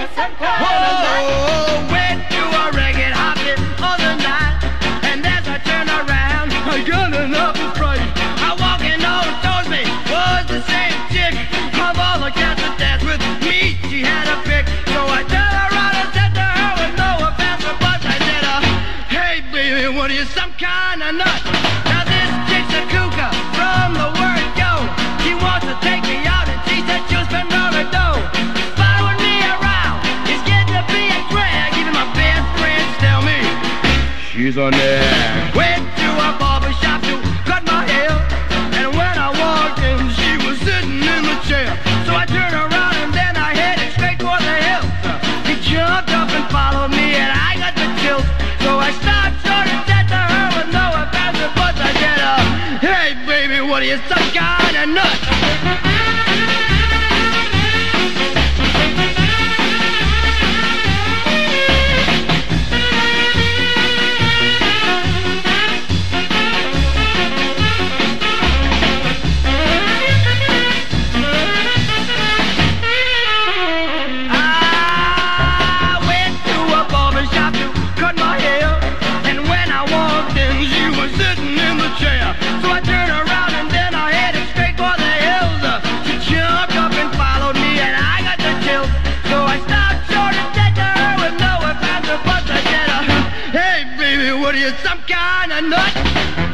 some kind of nut? Oh, went to a reggae hobby other night, and as I turned around, I got another fright. I walk in, no one told me was the same chick. Of all the cats that danced with me, she had a pick. So I turned around and said to her with no offense, but I said, hey baby, what are you, some kind of nut? Now this chick's a cougar from the word go. She wants to take me out and she said she'll spend all her dough. Following me around, it's getting to be a drag. Even my best friends tell me she's on there. Went to a barber shop to cut my hair, and when I walked in, she was sitting in the chair. So I turned around and then I headed straight for the hill. She jumped up and followed me, and I got the chills. So I stopped short and said to her with no offense, but I said, hey baby, what are you, some kind of nut? So I turned around and then I headed straight for the hills. She jumped up and followed me, and I got the chills. So I stopped short and said to her with no offense, but I said, hey baby, what are you, some kind of nut?